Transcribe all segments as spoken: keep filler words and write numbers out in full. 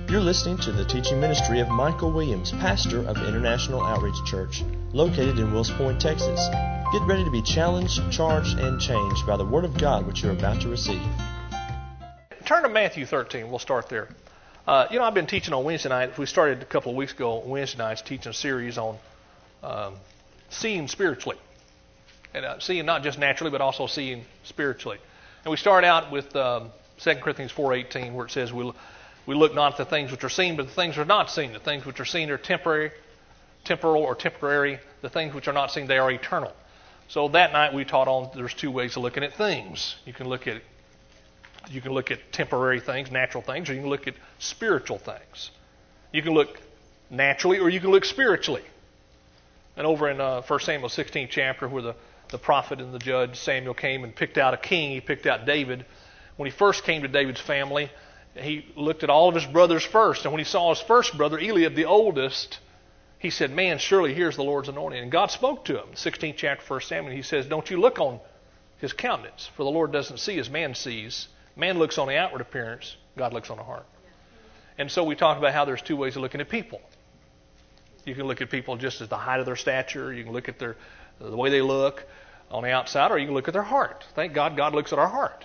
You're listening to the teaching ministry of Michael Williams, pastor of International Outreach Church, located in Wills Point, Texas. Get ready to be challenged, charged, and changed by the Word of God which you're about to receive. Turn to Matthew thirteen. We'll start there. Uh, you know, I've been teaching on Wednesday night. We started a couple of weeks ago on Wednesday nights teaching a series on um, seeing spiritually. And uh, seeing not just naturally, but also seeing spiritually. And we start out with um, Second Corinthians four eighteen, where it says, we, we look not at the things which are seen, but the things which are not seen. The things which are seen are temporary, temporal or temporary. The things which are not seen, they are eternal. So that night we taught on there's two ways of looking at things. You can look at you can look at temporary things, natural things, or you can look at spiritual things. You can look naturally, or you can look spiritually. And over in uh, First Samuel sixteenth chapter, where the the prophet and the judge Samuel came and picked out a king. He picked out David. When he first came to David's family, he looked at all of his brothers first. And when he saw his first brother, Eliab, the oldest, he said, man, surely here's the Lord's anointing. And God spoke to him. sixteenth chapter, First Samuel, he says, don't you look on his countenance, for the Lord doesn't see as man sees. Man looks on the outward appearance. God looks on the heart. And so we talked about how there's two ways of looking at people. You can look at people just as the height of their stature. You can look at their the way they look on the outside, or you can look at their heart. Thank God, God looks at our heart.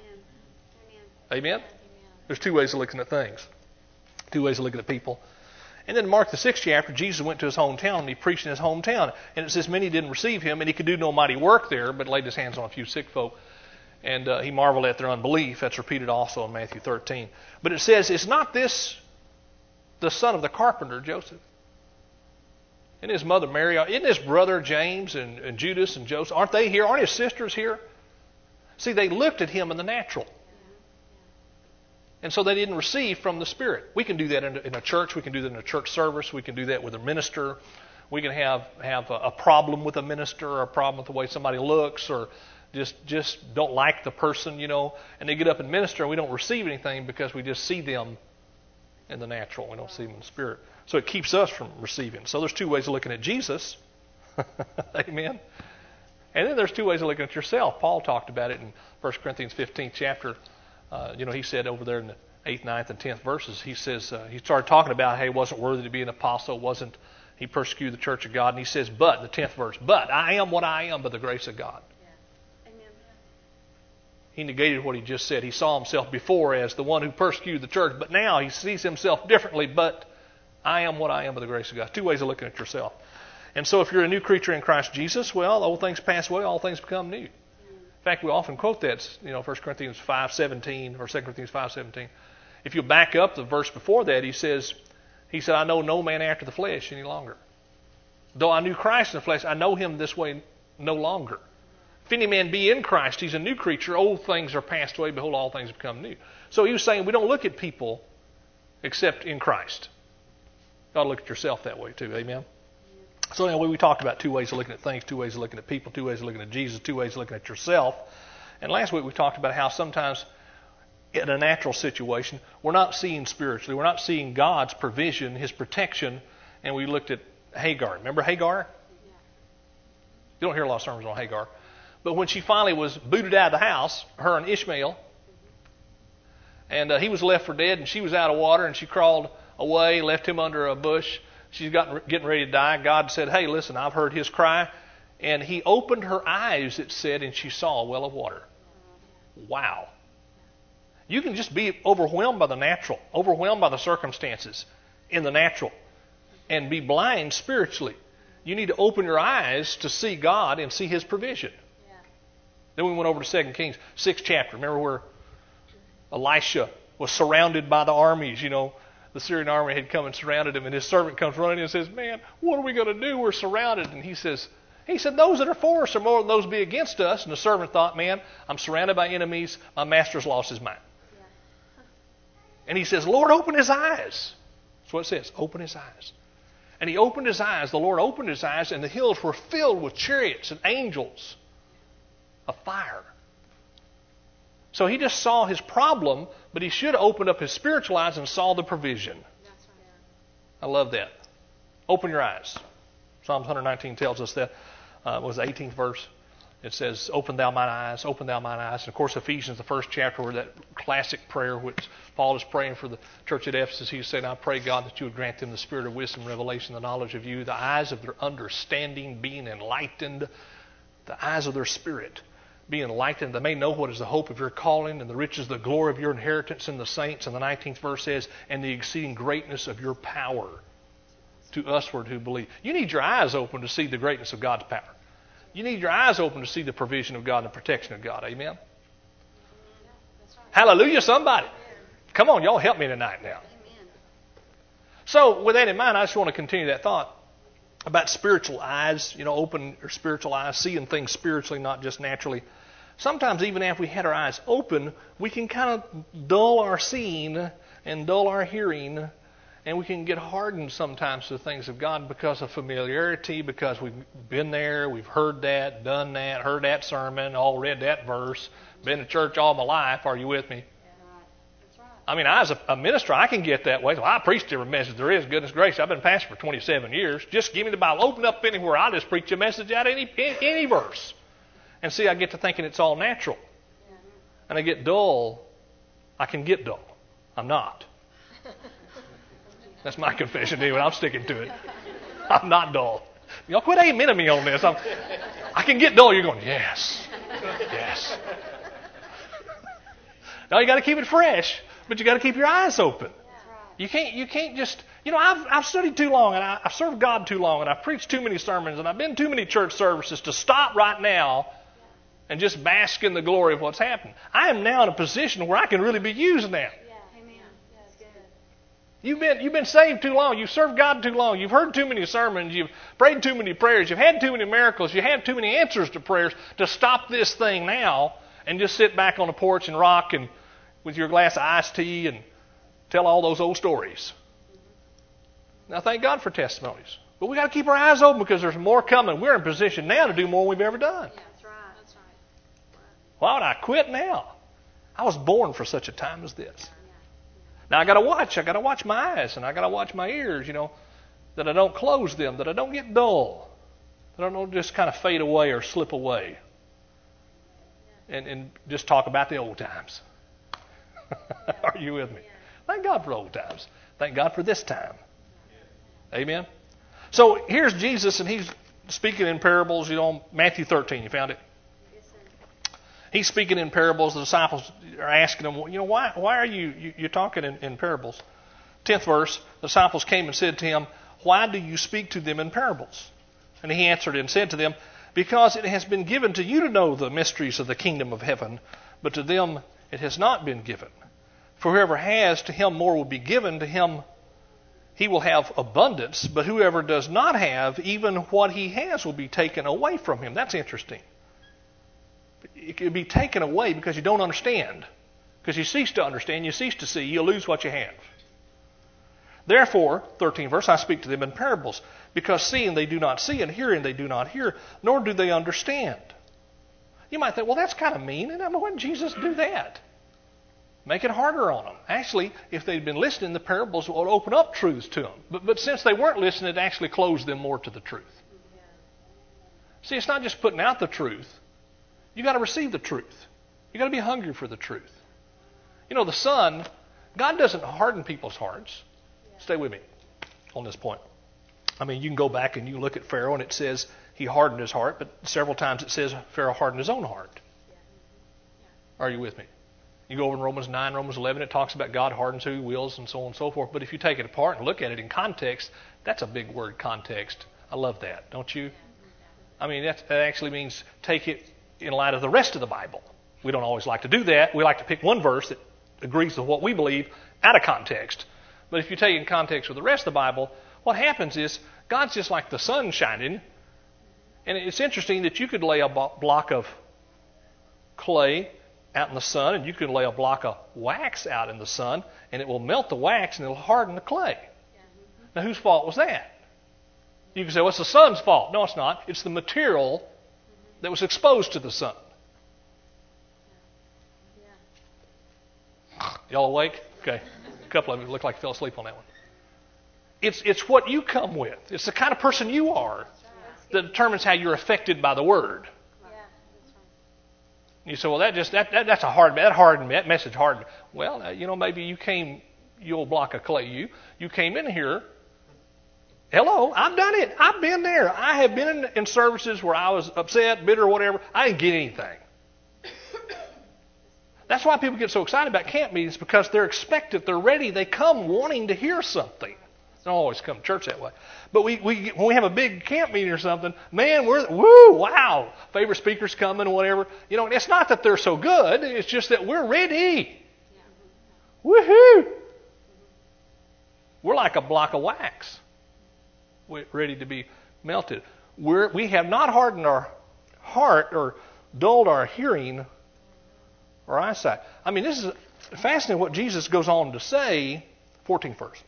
Amen? Amen? Amen? There's two ways of looking at things. Two ways of looking at people. And then Mark the sixth chapter, Jesus went to his hometown, and he preached in his hometown. And it says many didn't receive him, and he could do no mighty work there, but laid his hands on a few sick folk. And uh, he marveled at their unbelief. That's repeated also in Matthew thirteen. But it says, is not this the son of the carpenter, Joseph? And his mother Mary, isn't his brother James and, and Judas and Joseph, aren't they here? Aren't his sisters here? See, they looked at him in the natural. And so they didn't receive from the Spirit. We can do that in a, in a church. We can do that in a church service. We can do that with a minister. We can have, have a, a problem with a minister, or a problem with the way somebody looks, or just, just don't like the person, you know. And they get up and minister, and we don't receive anything because we just see them in the natural. We don't see them in the Spirit. So it keeps us from receiving. So there's two ways of looking at Jesus. Amen. And then there's two ways of looking at yourself. Paul talked about it in First Corinthians fifteenth chapter. Uh, you know, he said over there in the eighth, ninth, and tenth verses, he says, uh, he started talking about how he wasn't worthy to be an apostle, wasn't he persecuted the church of God. And he says, but, the tenth verse, but I am what I am by the grace of God. Yeah. Amen. He negated what he just said. He saw himself before as the one who persecuted the church, but now he sees himself differently, but I am what I am by the grace of God. Two ways of looking at yourself. And so if you're a new creature in Christ Jesus, well, old things pass away, all things become new. In fact, we often quote that, you know, First Corinthians five seventeen or Second Corinthians five seventeen. If you back up the verse before that, he says, he said, I know no man after the flesh any longer. Though I knew Christ in the flesh, I know him this way no longer. If any man be in Christ, he's a new creature. Old things are passed away. Behold, all things become new. So he was saying we don't look at people except in Christ. You ought to look at yourself that way too. Amen? So anyway, we talked about two ways of looking at things, two ways of looking at people, two ways of looking at Jesus, two ways of looking at yourself. And last week we talked about how sometimes in a natural situation, we're not seeing spiritually. We're not seeing God's provision, his protection. And we looked at Hagar. Remember Hagar? Yeah. You don't hear a lot of sermons on Hagar. But when she finally was booted out of the house, her and Ishmael, and uh, he was left for dead, and she was out of water, and she crawled away, left him under a bush. She's gotten, getting ready to die. God said, hey, listen, I've heard his cry. And he opened her eyes, it said, and she saw a well of water. Wow. You can just be overwhelmed by the natural, overwhelmed by the circumstances in the natural, and be blind spiritually. You need to open your eyes to see God and see his provision. Yeah. Then we went over to Second Kings, sixth chapter. Remember where Elisha was surrounded by the armies, you know. The Syrian army had come and surrounded him, and his servant comes running and says, man, what are we going to do? We're surrounded. And he says, he said, those that are for us are more than those be against us. And the servant thought, man, I'm surrounded by enemies. My master's lost his mind. Yeah. And he says, Lord, open his eyes. That's what it says, open his eyes. And he opened his eyes. The Lord opened his eyes, and the hills were filled with chariots and angels of fire. So he just saw his problem, but he should have opened up his spiritual eyes and saw the provision. That's right. I love that. Open your eyes. Psalms one nineteen tells us that. Uh, was the eighteenth verse. It says, open thou mine eyes, open thou mine eyes. And of course, Ephesians, the first chapter, where that classic prayer which Paul is praying for the church at Ephesus, he said, I pray, God, that you would grant them the spirit of wisdom, revelation, the knowledge of you, the eyes of their understanding being enlightened, the eyes of their spirit being enlightened. They may know what is the hope of your calling and the riches, the glory of your inheritance in the saints. And the nineteenth verse says, and the exceeding greatness of your power to usward who believe. You need your eyes open to see the greatness of God's power. You need your eyes open to see the provision of God and the protection of God. Amen? Right. Hallelujah, somebody. Come on, y'all help me tonight now. Amen. So with that in mind, I just want to continue that thought about spiritual eyes, you know, open your spiritual eyes, seeing things spiritually, not just naturally. Sometimes even after we had our eyes open, we can kind of dull our seeing and dull our hearing. And we can get hardened sometimes to the things of God because of familiarity, because we've been there, we've heard that, done that, heard that sermon, all read that verse, been to church all my life. Are you with me? That's right. I mean, I as a, a minister, I can get that way. Well, I preach every message there is, goodness gracious. I've been pastor for twenty-seven years. Just give me the Bible. Open up anywhere. I'll just preach a message out of any, any verse. And see, I get to thinking it's all natural. And I get dull. I can get dull. I'm not. That's my confession anyway. I'm sticking to it. I'm not dull. Y'all quit amening me on this. I'm, I can get dull. You're going, yes. Yes. Now you got to keep it fresh, but you got to keep your eyes open. You can't you can't just, you know, I've I've studied too long and I, I've served God too long and I've preached too many sermons and I've been to too many church services to stop right now and just bask in the glory of what's happened. I am now in a position where I can really be used now. You've been, you've been saved too long. You've served God too long. You've heard too many sermons. You've prayed too many prayers. You've had too many miracles. You have too many answers to prayers to stop this thing now and just sit back on the porch and rock and with your glass of iced tea and tell all those old stories. Now, thank God for testimonies. But we got to keep our eyes open because there's more coming. We're in position now to do more than we've ever done. Yeah, that's right. That's right. Why would I quit now? I was born for such a time as this. Now I got to watch. I got to watch my eyes and I got to watch my ears, you know, that I don't close them, that I don't get dull, that I don't just kind of fade away or slip away and, and just talk about the old times. Are you with me? Thank God for old times. Thank God for this time. Amen. So here's Jesus and he's speaking in parables, you know, Matthew thirteen. You found it? He's speaking in parables. The disciples are asking him, you know, why why are you, you you're talking in, in parables? Tenth verse, the disciples came and said to him, why do you speak to them in parables? And he answered and said to them, because it has been given to you to know the mysteries of the kingdom of heaven, but to them it has not been given. For whoever has, to him more will be given, to him he will have abundance, but whoever does not have, even what he has will be taken away from him. That's interesting. It can be taken away because you don't understand. Because you cease to understand, you cease to see, you'll lose what you have. Therefore, thirteenth verse, I speak to them in parables, because seeing they do not see, and hearing they do not hear, nor do they understand. You might think, well, that's kind of mean, and why did Jesus do that? Make it harder on them. Actually, if they'd been listening, the parables would open up truths to them. But, but since they weren't listening, it actually closed them more to the truth. See, it's not just putting out the truth. You got to receive the truth. You got to be hungry for the truth. You know, the Son, God doesn't harden people's hearts. Stay with me on this point. I mean, you can go back and you look at Pharaoh and it says he hardened his heart, but several times it says Pharaoh hardened his own heart. Are you with me? You go over in Romans nine, Romans eleven, it talks about God hardens who he wills and so on and so forth. But if you take it apart and look at it in context, that's a big word, context. I love that, don't you? I mean, that actually means take it in light of the rest of the Bible. We don't always like to do that. We like to pick one verse that agrees with what we believe out of context. But if you take it in context with the rest of the Bible, what happens is God's just like the sun shining. And it's interesting that you could lay a block of clay out in the sun, and you can lay a block of wax out in the sun, and it will melt the wax and it'll harden the clay. Now, whose fault was that? You can say, well, it's the sun's fault. No, it's not. It's the material that was exposed to the sun. Y'all awake? Okay. A couple of you look like you fell asleep on that one. It's, it's what you come with. It's the kind of person you are that determines how you're affected by the Word. You say, well, that just that, that that's a hard that hard that message hard. Well, uh, you know, maybe you came, you old block of clay, you you came in here. Hello, I've done it. I've been there. I have been in, in services where I was upset, bitter, whatever. I didn't get anything. That's why people get so excited about camp meetings, because they're expected, they're ready, they come wanting to hear something. They don't always come to church that way. But we, we when we have a big camp meeting or something, man, we're, woo, wow, favorite speaker's coming or whatever. You know, it's not that they're so good, it's just that we're ready. Yeah. Woohoo! We're like a block of wax. We're ready to be melted. We're, we have not hardened our heart or dulled our hearing or eyesight. I mean, this is fascinating what Jesus goes on to say, fourteenth verse.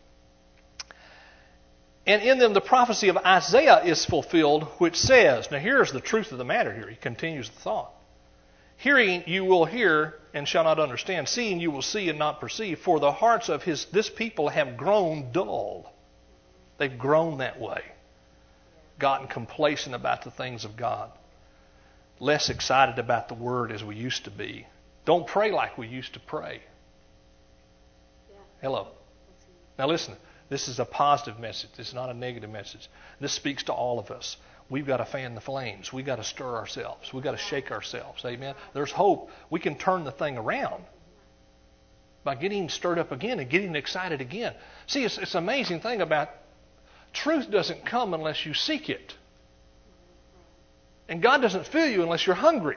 And in them the prophecy of Isaiah is fulfilled, which says, now here's the truth of the matter here. He continues the thought. Hearing you will hear and shall not understand. Seeing you will see and not perceive. For the hearts of his this people have grown dull. They've grown that way. Gotten complacent about the things of God. Less excited about the Word as we used to be. Don't pray like we used to pray. Hello. Now listen, this is a positive message. This is not a negative message. This speaks to all of us. We've got to fan the flames. We've got to stir ourselves. We've got to shake ourselves. Amen. There's hope. We can turn the thing around by getting stirred up again and getting excited again. See, it's, it's an amazing thing about truth doesn't come unless you seek it. And God doesn't fill you unless you're hungry.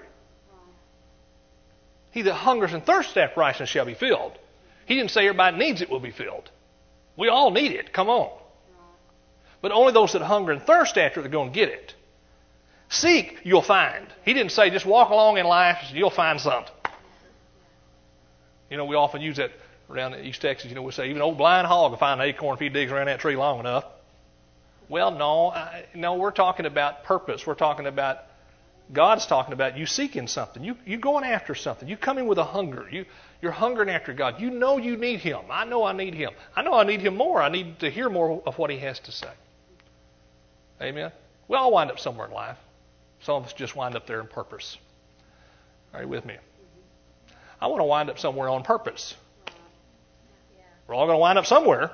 He that hungers and thirsts after righteousness shall be filled. He didn't say everybody needs it will be filled. We all need it. Come on. But only those that hunger and thirst after it are going to get it. Seek, you'll find. He didn't say just walk along in life and you'll find something. You know, we often use that around in East Texas. You know, we say even an old blind hog will find an acorn if he digs around that tree long enough. Well, no. I, no, we're talking about purpose. We're talking about God's talking about you seeking something. You you going after something. You coming with a hunger. You, you're hungering after God. You know you need Him. I know I need Him. I know I need Him more. I need to hear more of what He has to say. Amen? We all wind up somewhere in life. Some of us just wind up there in purpose. Are you with me? I want to wind up somewhere on purpose. We're all going to wind up somewhere.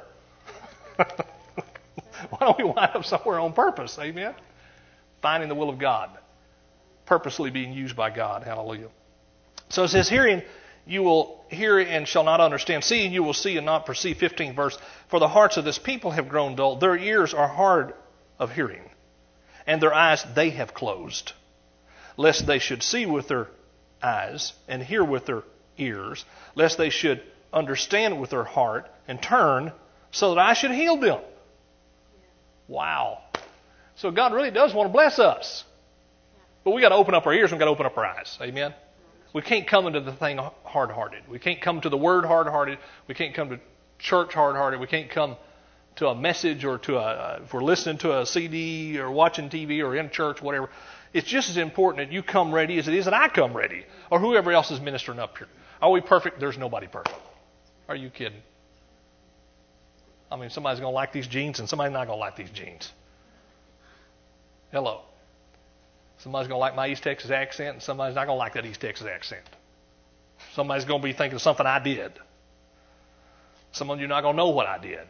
Why don't we wind up somewhere on purpose? Amen? Finding the will of God. Purposely being used by God. Hallelujah. So it says, hearing you will hear and shall not understand. Seeing you will see and not perceive. fifteenth verse. For the hearts of this people have grown dull. Their ears are hard of hearing. And their eyes they have closed. Lest they should see with their eyes and hear with their ears. Lest they should understand with their heart and turn so that I should heal them. Wow. So God really does want to bless us. But we got to open up our ears and we got to open up our eyes. Amen? We can't come into the thing hard-hearted. We can't come to the Word hard-hearted. We can't come to church hard-hearted. We can't come to a message or to a, if we're listening to a C D or watching T V or in church, whatever. It's just as important that you come ready as it is that I come ready or whoever else is ministering up here. Are we perfect? There's nobody perfect. Are you kidding? I mean, somebody's going to like these jeans and somebody's not going to like these jeans. Hello. Somebody's going to like my East Texas accent and somebody's not going to like that East Texas accent. Somebody's going to be thinking of something I did. Some of you are not going to know what I did.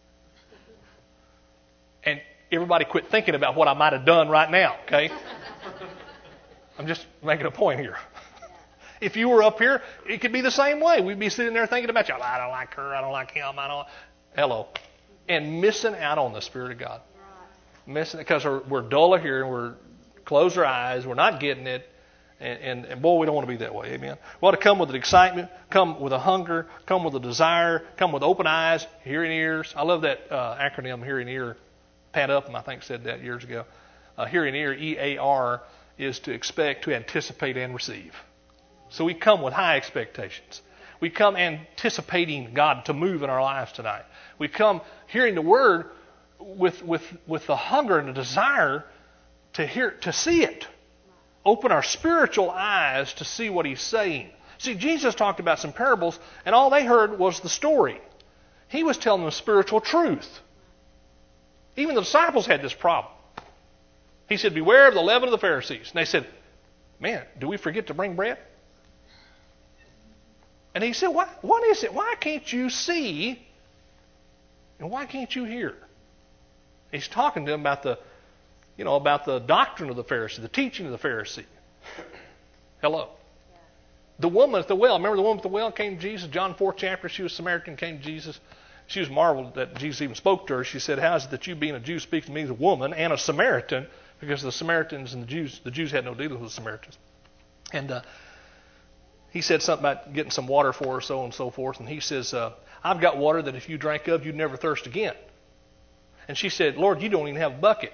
And everybody quit thinking about what I might have done right now, okay? I'm just making a point here. If you were up here, it could be the same way. We'd be sitting there thinking about you. I don't like her. I don't like him. I don't. Hello. And missing out on the Spirit of God. Missing it because we're, we're dull of hearing. We're close our eyes. We're not getting it. And, and, and boy, we don't want to be that way. Amen. We ought to come with an excitement, come with a hunger, come with a desire, come with open eyes, hearing ears. I love that uh, acronym, hearing ear. Pat Upham, I think, said that years ago. Uh, hearing ear, E A R, is to expect, to anticipate, and receive. So we come with high expectations. We come anticipating God to move in our lives tonight. We come hearing the Word with with with the hunger and the desire to hear, to see it. Open our spiritual eyes to see what He's saying. See, Jesus talked about some parables, and all they heard was the story. He was telling them spiritual truth. Even the disciples had this problem. He said, beware of the leaven of the Pharisees. And they said, man, do we forget to bring bread? And he said, what, what is it? Why can't you see and why can't you hear? He's talking to him about the, you know, about the doctrine of the Pharisee, the teaching of the Pharisee. Hello. Yeah. The woman at the well, remember the woman at the well came to Jesus, John fourth chapter, she was Samaritan, came to Jesus. She was marveled that Jesus even spoke to her. She said, how is it that you being a Jew speak to me as a woman and a Samaritan? Because the Samaritans and the Jews, the Jews had no dealings with the Samaritans. And uh, he said something about getting some water for her, so on and so forth. And he says, uh, I've got water that if you drank of, you'd never thirst again. And she said, Lord, you don't even have a bucket.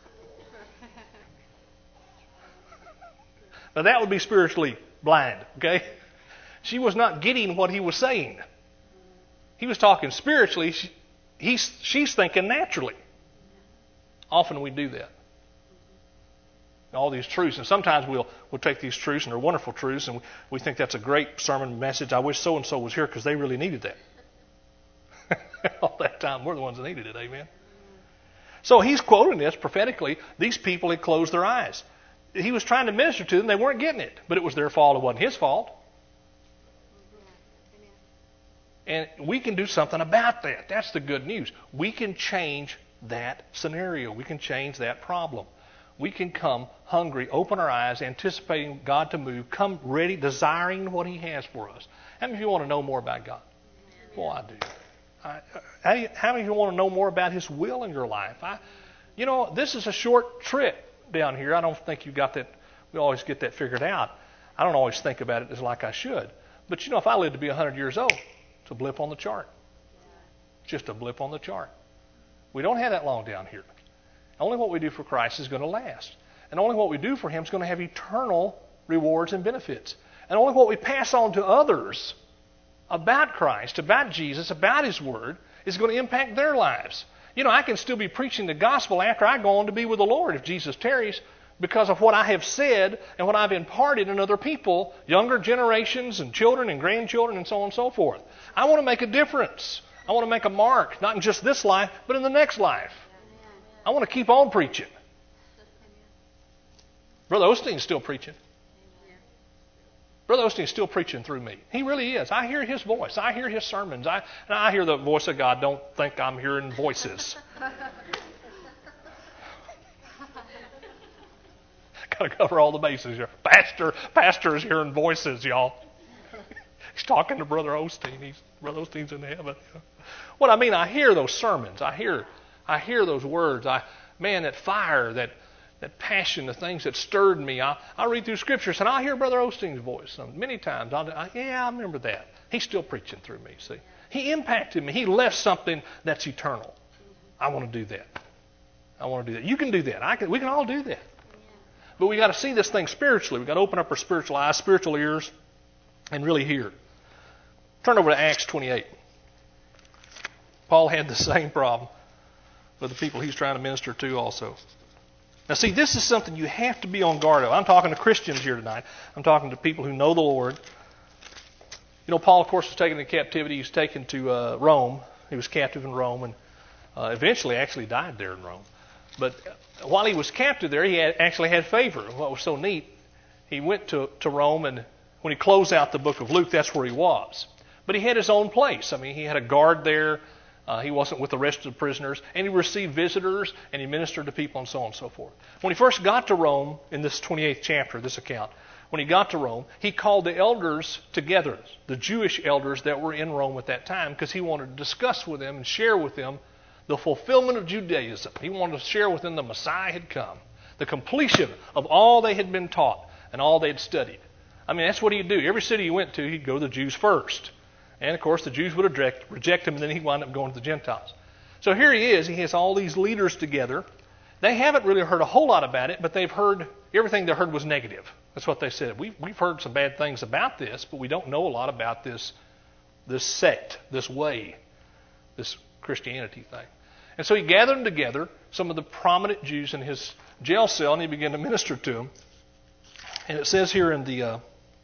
Now that would be spiritually blind, okay? She was not getting what he was saying. He was talking spiritually. She, he's, she's thinking naturally. Often we do that. All these truths, and sometimes we'll we'll take these truths, and they're wonderful truths, and we, we think that's a great sermon message. I wish so-and-so was here because they really needed that. All that time, we're the ones that needed it, amen? So he's quoting this prophetically. These people had closed their eyes. He was trying to minister to them. They weren't getting it, but it was their fault. It wasn't his fault. And we can do something about that. That's the good news. We can change that scenario. We can change that problem. We can come hungry, open our eyes, anticipating God to move, come ready, desiring what He has for us. How many of you want to know more about God? Well, I do. I, how many of you want to know more about His will in your life? I, you know, this is a short trip down here. I don't think you got that. We always get that figured out. I don't always think about it as like I should. But you know, if I lived to be one hundred years old, it's a blip on the chart. Just a blip on the chart. We don't have that long down here. Only what we do for Christ is going to last. And only what we do for Him is going to have eternal rewards and benefits. And only what we pass on to others about Christ, about Jesus, about His Word, is going to impact their lives. You know, I can still be preaching the gospel after I go on to be with the Lord if Jesus tarries, because of what I have said and what I've imparted in other people, younger generations and children and grandchildren and so on and so forth. I want to make a difference. I want to make a mark, not in just this life, but in the next life. I want to keep on preaching. Brother Osteen's still preaching. Brother Osteen's still preaching through me. He really is. I hear his voice. I hear his sermons. I, and I hear the voice of God. Don't think I'm hearing voices. Got to cover all the bases here. Pastor, pastor is hearing voices, y'all. He's talking to Brother Osteen. He's, Brother Osteen's in heaven. What I mean, I hear those sermons. I hear, I hear those words. I, man, that fire, that that passion, the things that stirred me. I, I read through scriptures and I hear Brother Osteen's voice. And many times, I'll, I, yeah, I remember that. He's still preaching through me. See, he impacted me. He left something that's eternal. I want to do that. I want to do that. You can do that. I can. We can all do that. But we got to see this thing spiritually. We got to open up our spiritual eyes, spiritual ears, and really hear. Turn over to Acts twenty-eight. Paul had the same problem with the people he's trying to minister to also. Now see, this is something you have to be on guard of. I'm talking to Christians here tonight. I'm talking to people who know the Lord. You know, Paul, of course, was taken into captivity. He was taken to uh, Rome. He was captive in Rome and uh, eventually actually died there in Rome. But while he was captive there, he had, actually had favor. What was so neat, he went to, to Rome, and when he closed out the book of Luke, that's where he was. But he had his own place. I mean, he had a guard there. Uh, he wasn't with the rest of the prisoners. And he received visitors, and he ministered to people, and so on and so forth. When he first got to Rome, in this twenty-eighth chapter, this account, when he got to Rome, he called the elders together, the Jewish elders that were in Rome at that time, because he wanted to discuss with them and share with them the fulfillment of Judaism. He wanted to share with them the Messiah had come, the completion of all they had been taught and all they had studied. I mean, that's what he'd do. Every city he went to, he'd go to the Jews first. And, of course, the Jews would reject, reject him, and then he'd wind up going to the Gentiles. So here he is. He has all these leaders together. They haven't really heard a whole lot about it, but they've heard, everything they heard was negative. That's what they said. We've, we've heard some bad things about this, but we don't know a lot about this, this sect, this way, this Christianity thing. And so he gathered them together, some of the prominent Jews in his jail cell, and he began to minister to them. And it says here in the uh,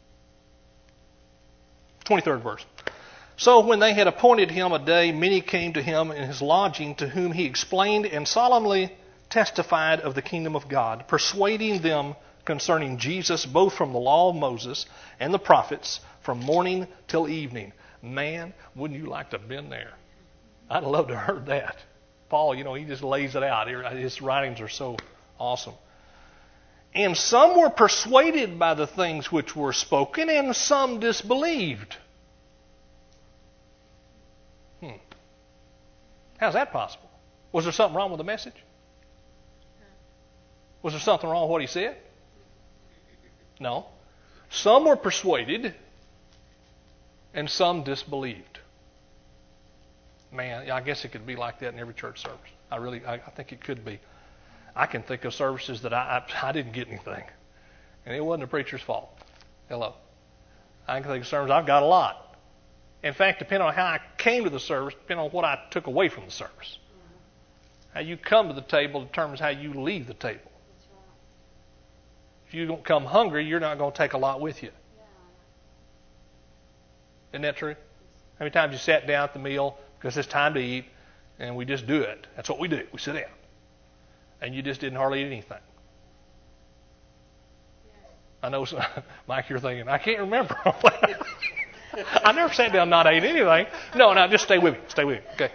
twenty-third verse, so when they had appointed him a day, many came to him in his lodging, to whom he explained and solemnly testified of the kingdom of God, persuading them concerning Jesus, both from the law of Moses and the prophets, from morning till evening. Man, wouldn't you like to have been there? I'd love to have heard that. Paul, you know, he just lays it out. His writings are so awesome. And some were persuaded by the things which were spoken, and some disbelieved. Hmm. How's that possible? Was there something wrong with the message? Was there something wrong with what he said? No. Some were persuaded, and some disbelieved. Man, I guess it could be like that in every church service. I really, I, I think it could be. I can think of services that I, I, I didn't get anything, and it wasn't the preacher's fault. Hello. I can think of sermons I've got a lot. In fact, depending on how I came to the service, depending on what I took away from the service. How you come to the table determines how you leave the table. If you don't come hungry, you're not going to take a lot with you. Isn't that true? How many times you sat down at the meal because it's time to eat, and we just do it. That's what we do. We sit down. And you just didn't hardly eat anything. I know, Mike, you're thinking, I can't remember. I never sat down and not ate anything. No, no, just stay with me. Stay with me. Okay.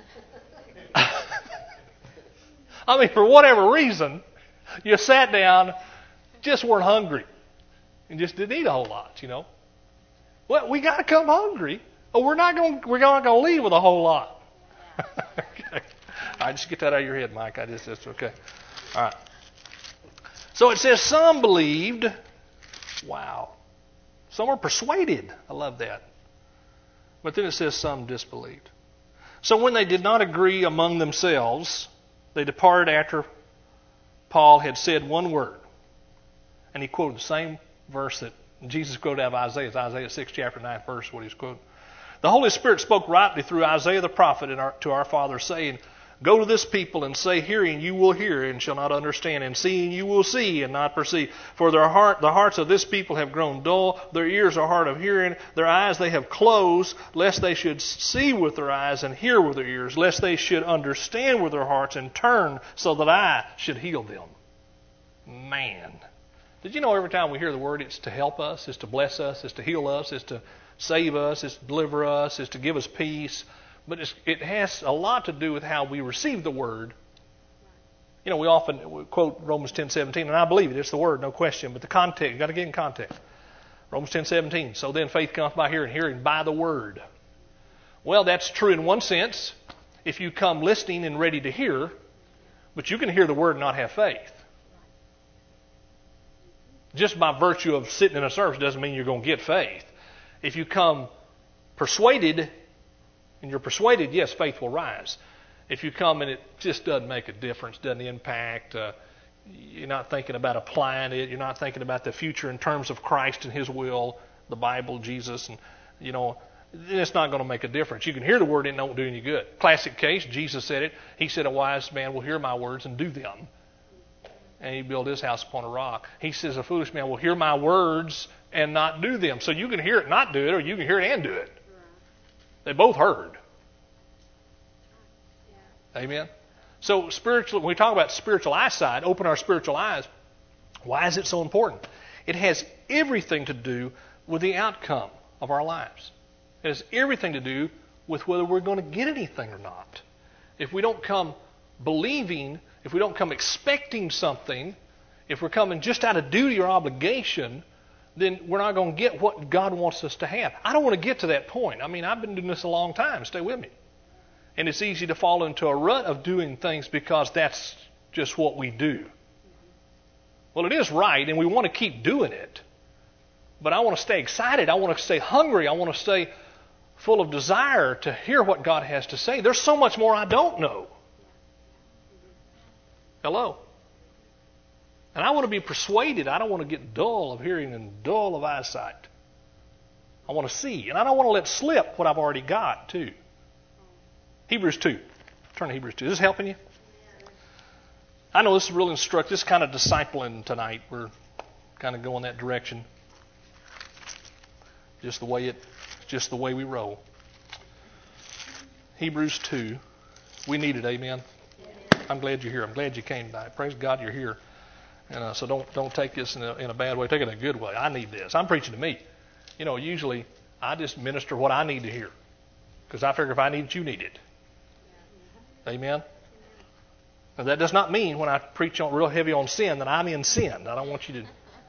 I mean, for whatever reason, you sat down, just weren't hungry, and just didn't eat a whole lot, you know. Well, we got to come hungry, or we're not going. We're not going to leave with a whole lot. Okay. All right, just get that out of your head, Mike. I just, that's okay. All right. So it says some believed. Wow. Some were persuaded. I love that. But then it says some disbelieved. So when they did not agree among themselves, they departed after Paul had said one word. And he quoted the same verse that Jesus quoted out of Isaiah. It's Isaiah six, chapter nine, verse, what he's quoting. The Holy Spirit spoke rightly through Isaiah the prophet in our, to our fathers, saying, Go to this people and say, Hearing you will hear and shall not understand, and seeing you will see and not perceive. For their heart, the hearts of this people have grown dull, their ears are hard of hearing, their eyes they have closed, lest they should see with their eyes and hear with their ears, lest they should understand with their hearts and turn so that I should heal them. Man. Did you know every time we hear the word, it's to help us, it's to bless us, it's to heal us, it's to save us, it's to deliver us, it's to give us peace. But it's, it has a lot to do with how we receive the word. You know, we often we quote Romans ten seventeen, and I believe it. It's the word, no question. But the context, you've got to get in context. Romans ten seventeen. So then faith comes by hearing, hearing by the word. Well, that's true in one sense. If you come listening and ready to hear, but you can hear the word and not have faith. Just by virtue of sitting in a service doesn't mean you're going to get faith. If you come persuaded, and you're persuaded, yes, faith will rise. If you come and it just doesn't make a difference, doesn't impact, uh, you're not thinking about applying it, you're not thinking about the future in terms of Christ and His will, the Bible, Jesus, and you know, it's not going to make a difference. You can hear the word and it don't do any good. Classic case, Jesus said it. He said, a wise man will hear my words and do them. And he built his house upon a rock. He says, a foolish man will hear my words and not do them. So you can hear it and not do it, or you can hear it and do it. They both heard. Yeah. Amen? So spiritual, when we talk about spiritual eyesight, open our spiritual eyes, why is it so important? It has everything to do with the outcome of our lives. It has everything to do with whether we're going to get anything or not. If we don't come believing, if we don't come expecting something, if we're coming just out of duty or obligation, then we're not going to get what God wants us to have. I don't want to get to that point. I mean, I've been doing this a long time. Stay with me. And it's easy to fall into a rut of doing things because that's just what we do. Well, it is right, and we want to keep doing it. But I want to stay excited. I want to stay hungry. I want to stay full of desire to hear what God has to say. There's so much more I don't know. Hello? And I want to be persuaded. I don't want to get dull of hearing and dull of eyesight. I want to see. And I don't want to let slip what I've already got, too. Hebrews two. Turn to Hebrews two. Is this helping you? I know this is real instructive. This is kind of discipling tonight. We're kind of going that direction. Just the way it, just the way we roll. Hebrews two. We need it, amen? I'm glad you're here. I'm glad you came tonight. Praise God you're here. And uh, so don't don't take this in a, in a bad way. Take it in a good way. I need this. I'm preaching to me. You know, usually I just minister what I need to hear, because I figure if I need it, you need it. Amen. Now, that does not mean when I preach on real heavy on sin that I'm in sin. I don't want you to.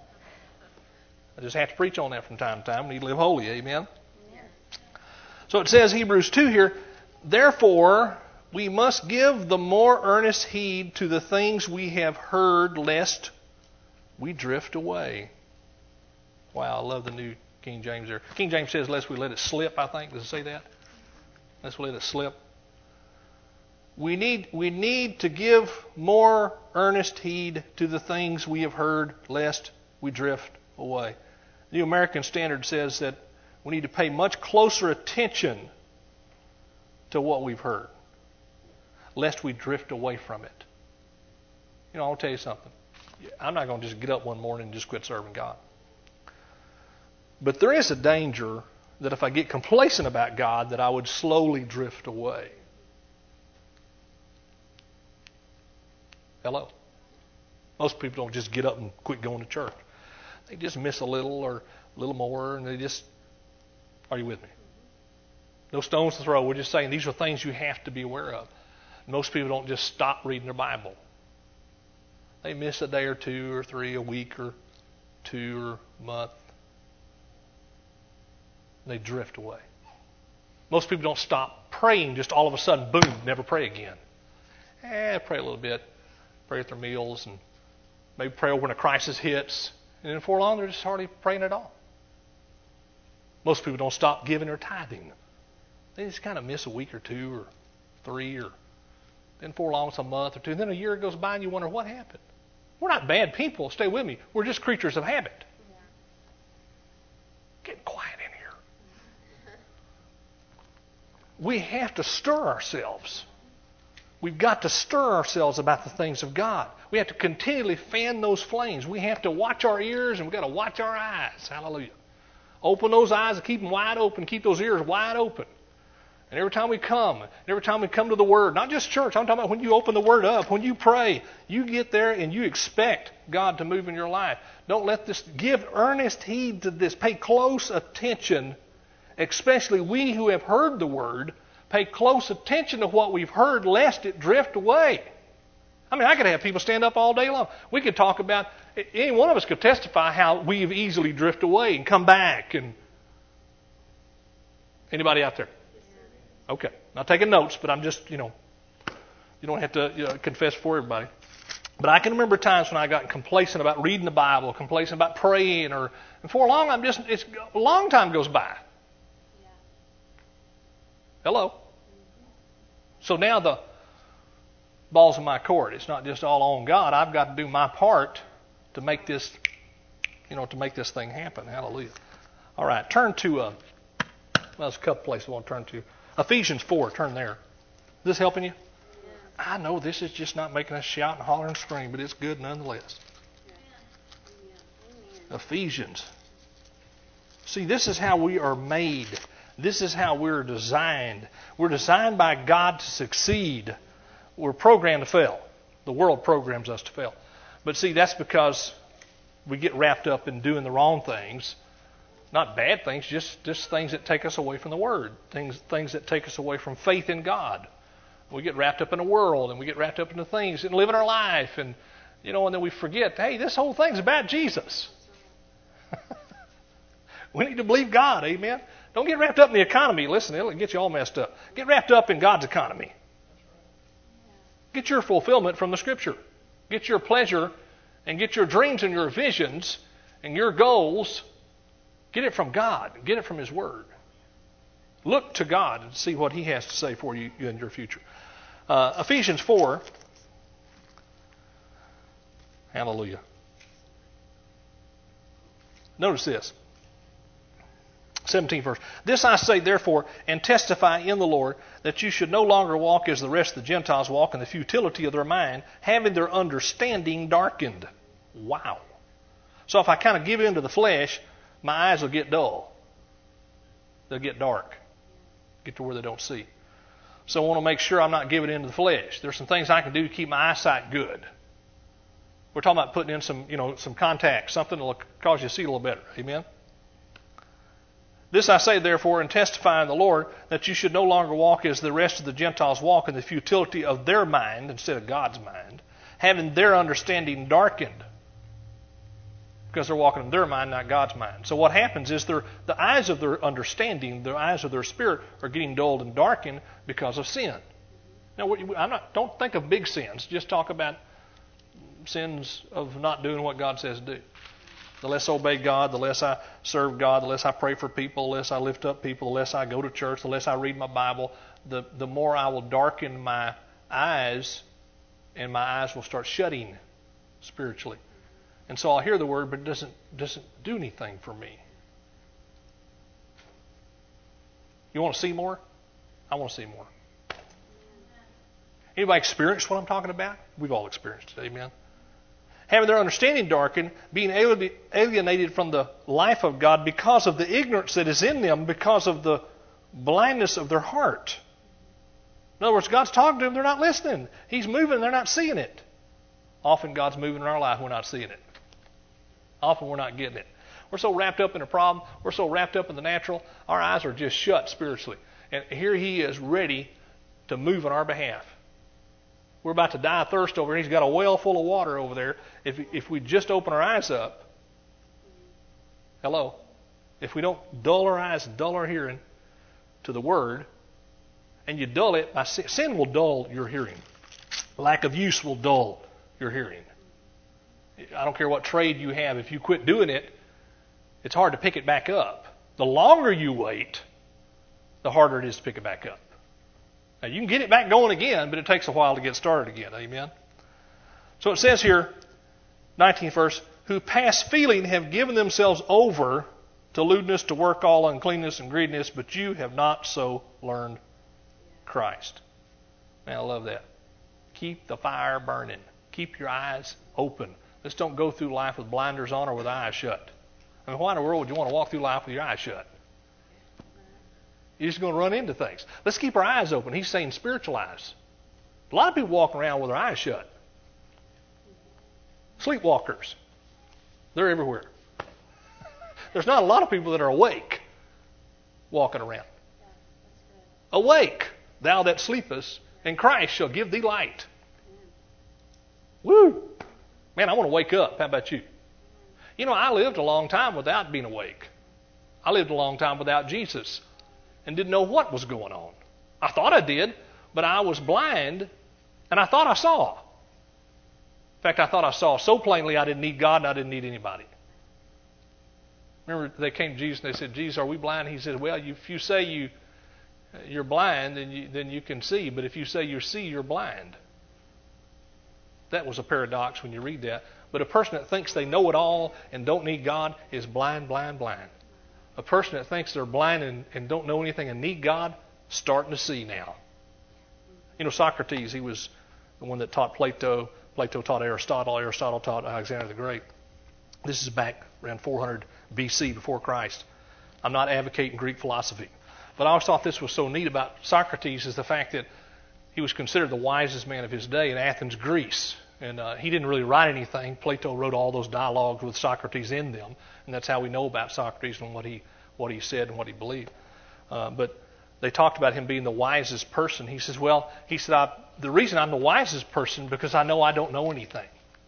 I just have to preach on that from time to time. We need to live holy. Amen. So it says, Hebrews two here, therefore we must give the more earnest heed to the things we have heard, lest we drift away. Wow, I love the New King James there. King James says, lest we let it slip, I think. Does it say that? Lest we let it slip. We need, we need to give more earnest heed to the things we have heard, lest we drift away. The New American Standard says that we need to pay much closer attention to what we've heard, lest we drift away from it. You know, I'll tell you something. I'm not going to just get up one morning and just quit serving God. But there is a danger that if I get complacent about God, that I would slowly drift away. Hello? Most people don't just get up and quit going to church. They just miss a little or a little more, and they just... Are you with me? No stones to throw. We're just saying these are things you have to be aware of. Most people don't just stop reading their Bible. They miss a day or two or three, a week or two or a month. They drift away. Most people don't stop praying just all of a sudden, boom, never pray again. Eh, pray a little bit. Pray at their meals and maybe pray when a crisis hits. And then before long, they're just hardly praying at all. Most people don't stop giving or tithing. They just kind of miss a week or two or three, or then before long it's a month or two. And then a year goes by and you wonder what happened. We're not bad people. Stay with me. We're just creatures of habit. Yeah. Getting quiet in here. We have to stir ourselves. We've got to stir ourselves about the things of God. We have to continually fan those flames. We have to watch our ears and we've got to watch our eyes. Hallelujah. Open those eyes and keep them wide open. Keep those ears wide open. And every time we come, every time we come to the Word, not just church, I'm talking about when you open the Word up, when you pray, you get there and you expect God to move in your life. Don't let this, give earnest heed to this. Pay close attention, especially we who have heard the Word, pay close attention to what we've heard, lest it drift away. I mean, I could have people stand up all day long. We could talk about, any one of us could testify how we've easily drift away and come back. And anybody out there? Okay. Not taking notes, but I'm just, you know, you don't have to you know, confess for everybody. But I can remember times when I got complacent about reading the Bible, complacent about praying, or before long, I'm just, it's a long time goes by. Yeah. Hello? So now the ball's in my court. It's not just all on God. I've got to do my part to make this, you know, to make this thing happen. Hallelujah. All right, turn to, uh, well, there's a couple places I want to turn to. Ephesians four, turn there. Is this helping you? Yeah. I know this is just not making us shout and holler and scream, but it's good nonetheless. Yeah. Ephesians. See, this is how we are made. This is how we're designed. We're designed by God to succeed. We're programmed to fail. The world programs us to fail. But see, that's because we get wrapped up in doing the wrong things. Not bad things, just, just things that take us away from the Word. Things, things that take us away from faith in God. We get wrapped up in the world, and we get wrapped up in the things and living our life. And, you know, and then we forget, hey, this whole thing's about Jesus. We need to believe God, amen? Don't get wrapped up in the economy. Listen, it'll get you all messed up. Get wrapped up in God's economy. Get your fulfillment from the Scripture. Get your pleasure and get your dreams and your visions and your goals. Get it from God. Get it from His Word. Look to God and see what He has to say for you in your future. Uh, Ephesians four. Hallelujah. Notice this. seventeenth verse. This I say therefore, and testify in the Lord, that you should no longer walk as the rest of the Gentiles walk in the futility of their mind, having their understanding darkened. Wow. So if I kind of give in to the flesh, my eyes will get dull. They'll get dark. Get to where they don't see. So I want to make sure I'm not giving in to the flesh. There's some things I can do to keep my eyesight good. We're talking about putting in some, you know, some contacts, something that will cause you to see a little better. Amen? This I say, therefore, and testify in the Lord, that you should no longer walk as the rest of the Gentiles walk in the futility of their mind instead of God's mind, having their understanding darkened. Because they're walking in their mind, not God's mind. So what happens is their, the eyes of their understanding, the eyes of their spirit are getting dulled and darkened because of sin. Now, I'm not, don't think of big sins. Just talk about sins of not doing what God says to do. The less I obey God, the less I serve God, the less I pray for people, the less I lift up people, the less I go to church, the less I read my Bible, the, the more I will darken my eyes, and my eyes will start shutting spiritually. And so I'll hear the word, but it doesn't, doesn't do anything for me. You want to see more? I want to see more. Anybody experienced what I'm talking about? We've all experienced it, amen? Having their understanding darkened, being alienated from the life of God because of the ignorance that is in them, because of the blindness of their heart. In other words, God's talking to them, they're not listening. He's moving, they're not seeing it. Often God's moving in our life, we're not seeing it. Often we're not getting it. We're so wrapped up in a problem, we're so wrapped up in the natural, our eyes are just shut spiritually. And here He is ready to move on our behalf. We're about to die of thirst over here. He's got a well full of water over there. If if we just open our eyes up, hello, if we don't dull our eyes and dull our hearing to the Word, and you dull it, by sin, sin will dull your hearing. Lack of use will dull your hearing. I don't care what trade you have. If you quit doing it, it's hard to pick it back up. The longer you wait, the harder it is to pick it back up. Now, you can get it back going again, but it takes a while to get started again. Amen? So it says here, nineteenth verse, who past feeling have given themselves over to lewdness, to work all uncleanness and greediness, but you have not so learned Christ. Man, I love that. Keep the fire burning. Keep your eyes open. Let's don't go through life with blinders on or with eyes shut. I mean, why in the world would you want to walk through life with your eyes shut? You're just going to run into things. Let's keep our eyes open. He's saying spiritual eyes. A lot of people walking around with their eyes shut. Sleepwalkers. They're everywhere. There's not a lot of people that are awake walking around. Awake, thou that sleepest, and Christ shall give thee light. Woo! Man, I want to wake up. How about you? You know, I lived a long time without being awake. I lived a long time without Jesus and didn't know what was going on. I thought I did, but I was blind, and I thought I saw. In fact, I thought I saw so plainly I didn't need God and I didn't need anybody. Remember, they came to Jesus and they said, Jesus, are we blind? He said, well, if you say you, you're blind, then you, then you can see. But if you say you see, you're blind. That was a paradox when you read that. But a person that thinks they know it all and don't need God is blind, blind, blind. A person that thinks they're blind and, and don't know anything and need God, starting to see now. You know, Socrates, he was the one that taught Plato. Plato taught Aristotle. Aristotle taught Alexander the Great. This is back around four hundred B C, before Christ. I'm not advocating Greek philosophy. But I always thought this was so neat about Socrates is the fact that he was considered the wisest man of his day in Athens, Greece. And uh, he didn't really write anything. Plato wrote all those dialogues with Socrates in them. And that's how we know about Socrates and what he what he said and what he believed. Uh, but they talked about him being the wisest person. He says, well, he said, I, the reason I'm the wisest person because I know I don't know anything.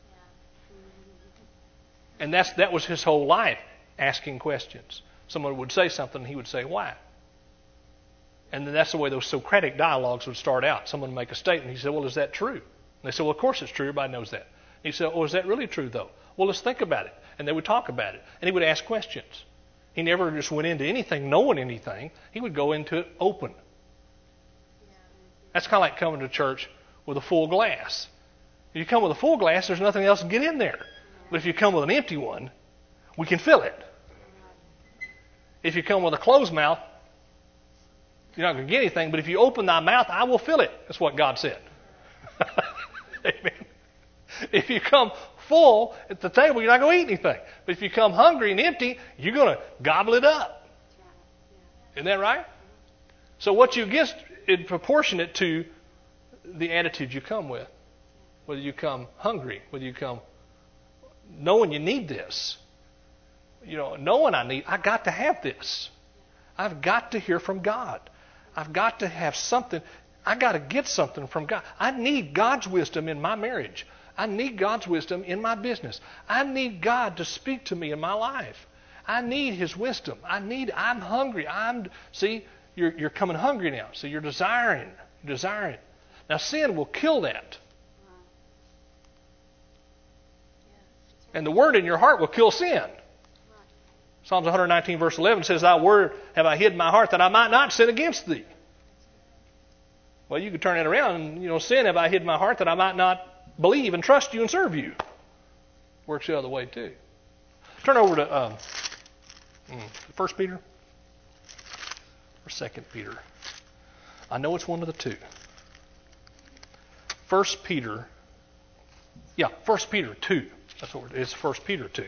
And that's that was his whole life, asking questions. Someone would say something, and he would say, why? And then that's the way those Socratic dialogues would start out. Someone would make a statement. He said, well, is that true? And they said, well, of course it's true. Everybody knows that. He said, oh, is that really true, though? Well, let's think about it. And they would talk about it. And he would ask questions. He never just went into anything knowing anything. He would go into it open. That's kind of like coming to church with a full glass. If you come with a full glass, there's nothing else to get in there. But if you come with an empty one, we can fill it. If you come with a closed mouth, you're not going to get anything. But if you open thy mouth, I will fill it. That's what God said. Amen. If you come full at the table, you're not going to eat anything. But if you come hungry and empty, you're going to gobble it up. Isn't that right? So what you get is proportionate to the attitude you come with. Whether you come hungry, whether you come knowing you need this. You know, knowing I need, I got to have this. I've got to hear from God. I've got to have something. I got to get something from God. I need God's wisdom in my marriage. I need God's wisdom in my business. I need God to speak to me in my life. I need His wisdom. I need, I'm hungry. I'm, see, you're, you're coming hungry now. So you're desiring, desiring. Now sin will kill that. And the word in your heart will kill sin. Psalms one nineteen verse eleven says, Thy word have I hid in my heart that I might not sin against Thee. Well, you could turn that around and, you know, sin have I hid in my heart that I might not believe and trust You and serve You. Works the other way too. Turn over to um, First Peter or Second Peter. I know it's one of the two. First Peter. Yeah, First Peter two. That's what it is. First Peter two.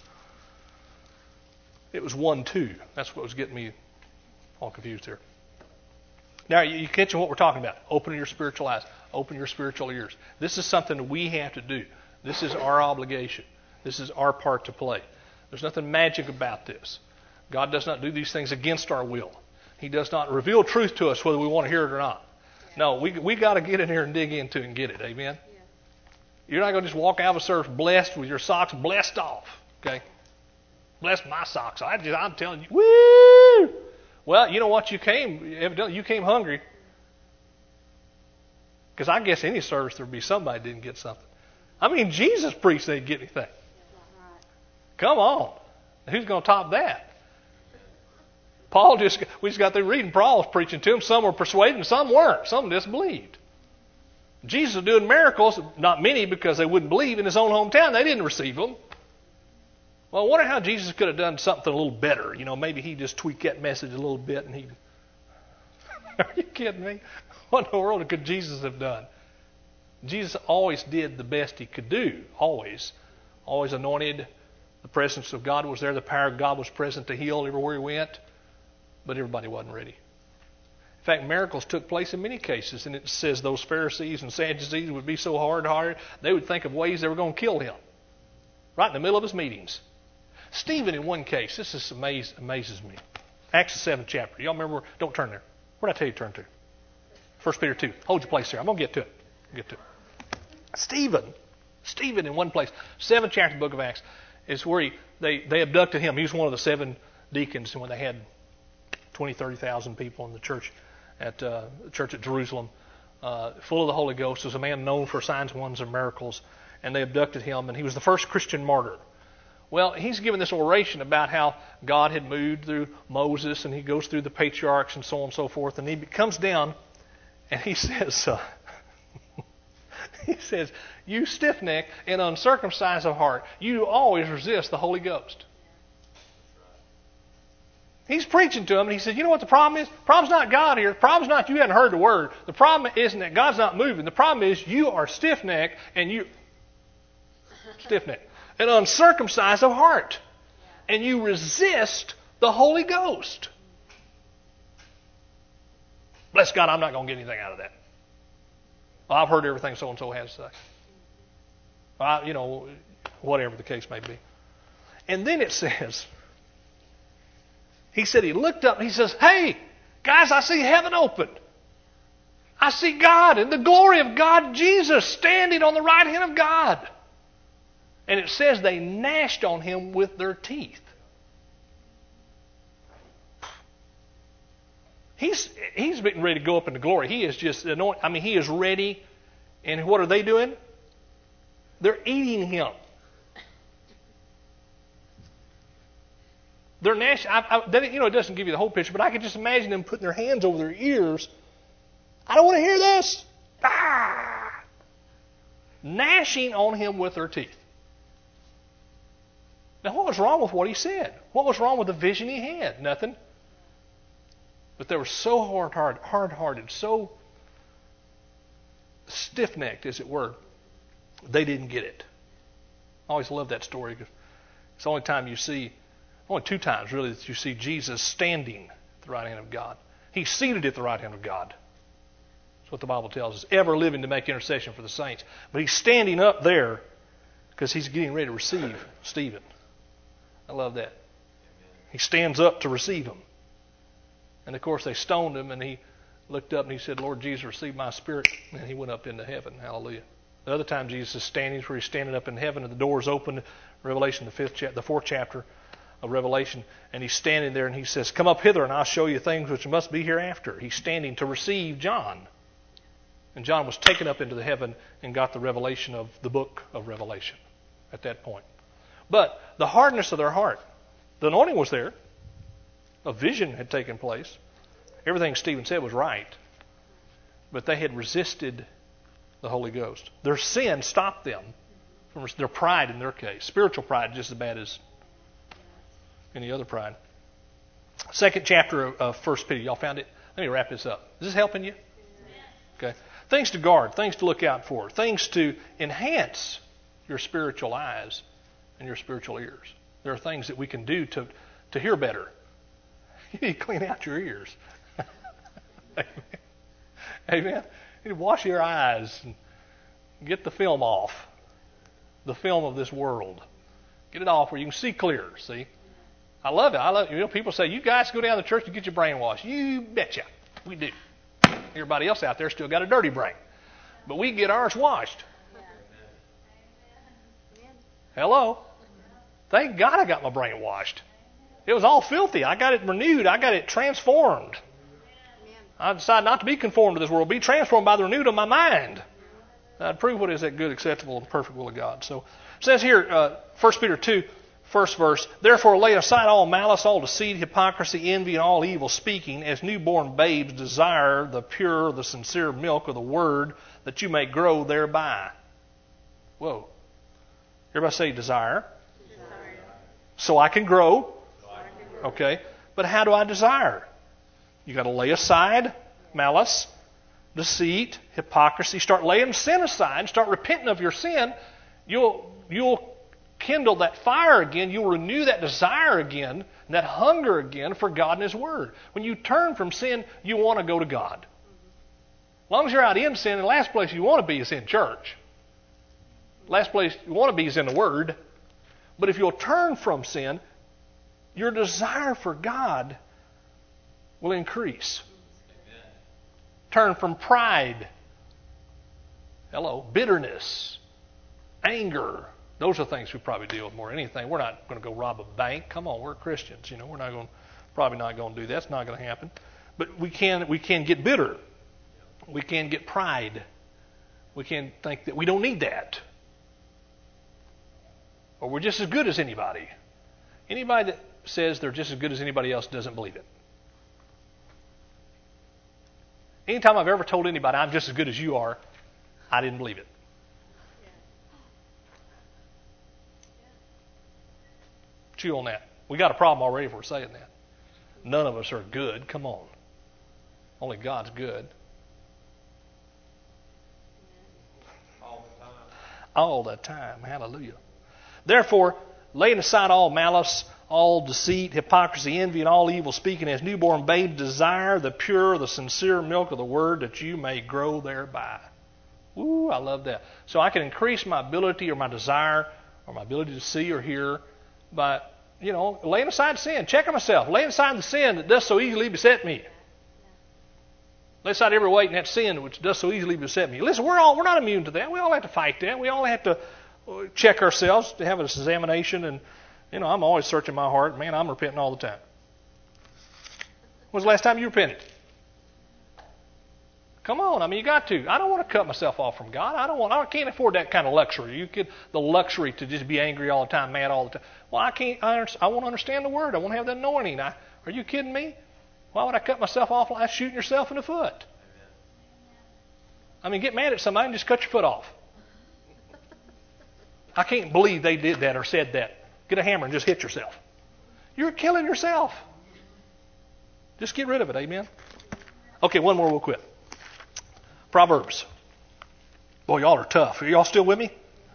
It was one two. That's what was getting me all confused here. Now, you catch what we're talking about. Open your spiritual eyes. Open your spiritual ears. This is something we have to do. This is our obligation. This is our part to play. There's nothing magic about this. God does not do these things against our will. He does not reveal truth to us whether we want to hear it or not. Yeah. No, we we got to get in here and dig into it and get it. Amen? Yeah. You're not going to just walk out of a service blessed with your socks blessed off. Okay? Bless my socks. I just, I'm telling you, woo! Well, you know what? You came, evidently, you came hungry. Because I guess any service there would be somebody that didn't get something. I mean, Jesus preached they didn't get anything. Come on. Who's going to top that? Paul just, we just got through reading. Paul was preaching to them. Some were persuaded and some weren't. Some disbelieved. Jesus was doing miracles, not many because they wouldn't believe. In his own hometown, they didn't receive them. Well, I wonder how Jesus could have done something a little better. You know, maybe he just tweaked that message a little bit and he... Are you kidding me? What in the world could Jesus have done? Jesus always did the best he could do. Always. Always anointed. The presence of God was there. The power of God was present to heal everywhere he went. But everybody wasn't ready. In fact, miracles took place in many cases. And it says those Pharisees and Sadducees would be so hard-hearted, they would think of ways they were going to kill him. Right in the middle of his meetings. Stephen, in one case, this is amaze, amazes me. Acts the seventh chapter. Y'all remember? Don't turn there. Where did I tell you to turn to? First Peter two. Hold your place there. I'm going to get to it. Get to it. Stephen. Stephen in one place. Seventh chapter of the book of Acts is where he, they, they abducted him. He was one of the seven deacons when they had twenty, thirty thousand people in the church at uh, the church at Jerusalem, uh, full of the Holy Ghost. He was a man known for signs, wonders, and miracles. And they abducted him, and he was the first Christian martyr. Well, he's given this oration about how God had moved through Moses, and he goes through the patriarchs and so on and so forth. And he comes down, and he says, uh, he says, you stiff-necked and uncircumcised of heart, you always resist the Holy Ghost. He's preaching to them, and he said, you know what the problem is? The problem's not God here. The problem's not you hadn't heard the word. The problem isn't that God's not moving. The problem is you are stiff-necked and you... Stiff-necked. And uncircumcised of heart. And you resist the Holy Ghost. Bless God, I'm not going to get anything out of that. Well, I've heard everything so-and-so has to say. I, you know, whatever the case may be. And then it says, he said he looked up and he says, hey, guys, I see heaven open. I see God and the glory of God, Jesus, standing on the right hand of God. And it says they gnashed on him with their teeth. He's he's getting ready to go up into glory. He is just anointed. I mean, he is ready. And what are they doing? They're eating him. They're gnashing. I, I, you know, it doesn't give you the whole picture, but I can just imagine them putting their hands over their ears. I don't want to hear this. Ah! Gnashing on him with their teeth. Now, what was wrong with what he said? What was wrong with the vision he had? Nothing. But they were so hard-hearted, hard-hearted, so stiff-necked, as it were, they didn't get it. I always love that story because it's the only time you see, only two times really, that you see Jesus standing at the right hand of God. He's seated at the right hand of God. That's what the Bible tells us. Ever living to make intercession for the saints. But he's standing up there because he's getting ready to receive Stephen. I love that. He stands up to receive him. And of course they stoned him, and he looked up and he said, Lord Jesus, receive my spirit. And he went up into heaven. Hallelujah. The other time Jesus is standing, where he's standing up in heaven and the doors open. Revelation, the fifth chapter, the fourth chapter of Revelation, and he's standing there and he says, come up hither and I'll show you things which must be hereafter. He's standing to receive John. And John was taken up into the heaven and got the revelation of the book of Revelation at that point. But the hardness of their heart, the anointing was there. A vision had taken place. Everything Stephen said was right. But they had resisted the Holy Ghost. Their sin stopped them from their pride in their case. Spiritual pride just as bad as any other pride. Second chapter of First Peter. Y'all found it? Let me wrap this up. Is this helping you? Okay. Things to guard, things to look out for, things to enhance your spiritual eyes and your spiritual ears. There are things that we can do to, to hear better. You need to clean out your ears. Amen. Amen. You need to wash your eyes and get the film off. The film of this world. Get it off where you can see clear, see? I love it. I love it. You know, people say, you guys go down to church to get your brain washed. You betcha. We do. Everybody else out there still got a dirty brain. But we get ours washed. Hello? Thank God I got my brain washed. It was all filthy. I got it renewed. I got it transformed. I decided not to be conformed to this world, be transformed by the renewed of my mind. I'd prove what is that good, acceptable, and perfect will of God. So it says here, uh, First Peter two, first verse, therefore lay aside all malice, all deceit, hypocrisy, envy, and all evil speaking, as newborn babes desire the pure, the sincere milk of the word, that you may grow thereby. Whoa. Everybody say desire. Desire. So I can grow. So I can grow. Okay. But how do I desire? You got to lay aside malice, deceit, hypocrisy. Start laying sin aside. Start repenting of your sin. You'll you'll kindle that fire again. You'll renew that desire again, that hunger again for God and His Word. When you turn from sin, you want to go to God. As long as you're out in sin, the last place you want to be is in church. The last place you want to be is in the Word. But if you'll turn from sin, your desire for God will increase. Amen. Turn from pride, hello, bitterness, anger. Those are things we probably deal with more than anything. We're not going to go rob a bank. Come on, we're Christians. You know, we're not going, probably not going to do that. It's not going to happen. But we can, we can get bitter. We can get pride. We can think that we don't need that, or we're just as good as anybody. Anybody that says they're just as good as anybody else doesn't believe it. Anytime I've ever told anybody I'm just as good as you are, I didn't believe it. Chew on that. We got a problem already if we're saying that. None of us are good. Come on. Only God's good. All the time. All the time. Hallelujah. Therefore, laying aside all malice, all deceit, hypocrisy, envy, and all evil speaking, as newborn babes desire the pure, the sincere milk of the word, that you may grow thereby. Ooh, I love that. So I can increase my ability or my desire or my ability to see or hear by, you know, laying aside sin, checking myself, laying aside the sin that does so easily beset me. Lay aside every weight and that sin which does so easily beset me. Listen, we're all we're not immune to that. We all have to fight that. We all have to check ourselves, to have an examination. And, you know, I'm always searching my heart. Man, I'm repenting all the time. When's the last time you repented? Come on, I mean, you got to. I don't want to cut myself off from God. I don't want. I can't afford that kind of luxury. You get the luxury to just be angry all the time, mad all the time. Well, I can't. I, I want to understand the Word. I want to have that anointing. I, are you kidding me? Why would I cut myself off like shooting yourself in the foot? I mean, get mad at somebody and just cut your foot off. I can't believe they did that or said that. Get a hammer and just hit yourself. You're killing yourself. Just get rid of it. Amen. Okay, one more. We'll quit. Proverbs. Boy, y'all are tough. Are y'all still with me?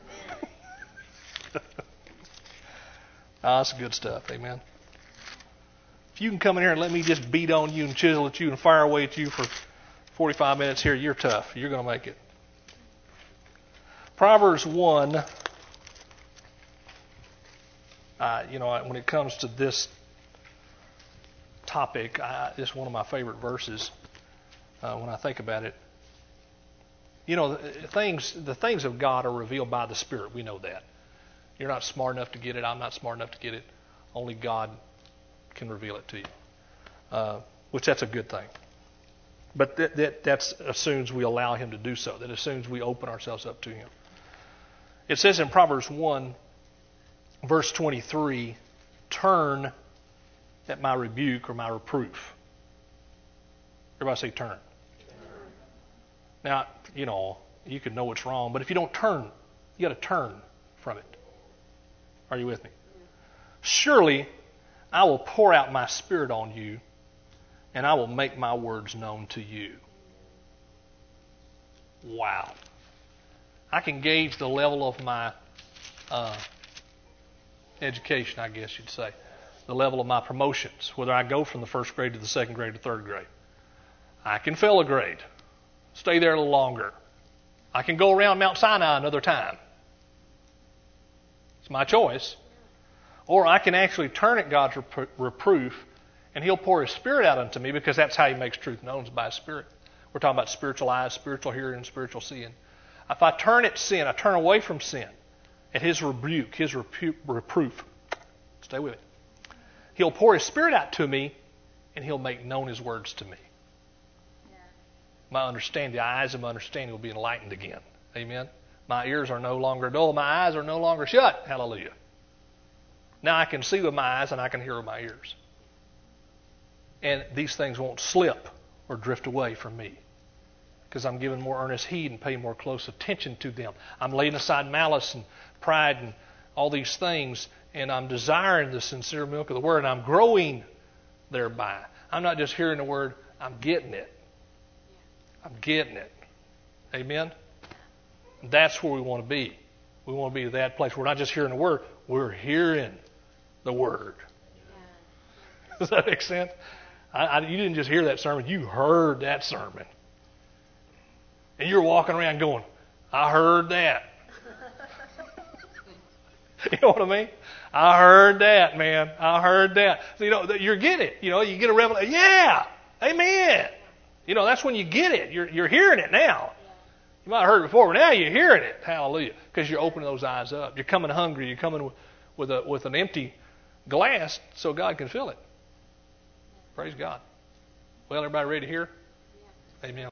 oh, that's good stuff. Amen. If you can come in here and let me just beat on you and chisel at you and fire away at you for forty-five minutes here, you're tough. You're going to make it. Proverbs one, Uh, you know, when it comes to this topic, I, it's one of my favorite verses uh, when I think about it. You know, the things, the things of God are revealed by the Spirit. We know that. You're not smart enough to get it. I'm not smart enough to get it. Only God can reveal it to you, uh, which that's a good thing. But that, that that's assumes we allow Him to do so. That assumes we open ourselves up to Him. It says in Proverbs one, verse twenty-three, turn at my rebuke or my reproof. Everybody say turn. Now, you know, you can know what's wrong, but if you don't turn, you got to turn from it. Are you with me? Surely I will pour out my Spirit on you, and I will make my words known to you. Wow. I can gauge the level of my uh, education, I guess you'd say. The level of my promotions, whether I go from the first grade to the second grade to third grade. I can fail a grade, stay there a little longer. I can go around Mount Sinai another time. It's my choice. Or I can actually turn at God's repro- reproof, and He'll pour His Spirit out unto me, because that's how He makes truth known, is by His Spirit. We're talking about spiritual eyes, spiritual hearing, and spiritual seeing. If I turn at sin, I turn away from sin, at His rebuke, His repu- reproof, stay with it. He'll pour His Spirit out to me, and He'll make known His words to me. Yeah. My understanding, the eyes of my understanding will be enlightened again. Amen. My ears are no longer dull. My eyes are no longer shut. Hallelujah. Now I can see with my eyes and I can hear with my ears. And these things won't slip or drift away from me, because I'm giving more earnest heed and paying more close attention to them. I'm laying aside malice and pride and all these things, and I'm desiring the sincere milk of the Word, and I'm growing thereby. I'm not just hearing the Word, I'm getting it. I'm getting it. Amen? That's where we want to be. We want to be at that place. We're not just hearing the Word, we're hearing the Word. Yeah. Does that make sense? I, I, you didn't just hear that sermon, you heard that sermon. And you're walking around going, I heard that. You know what I mean? I heard that, man. I heard that. So, you know, you get it. You know, you get a revelation. Yeah, amen. You know, that's when you get it. You're you're hearing it now. You might have heard it before, but now you're hearing it. Hallelujah. Because you're opening those eyes up. You're coming hungry. You're coming with, with a with an empty glass so God can fill it. Praise God. Well, everybody ready to hear? Amen.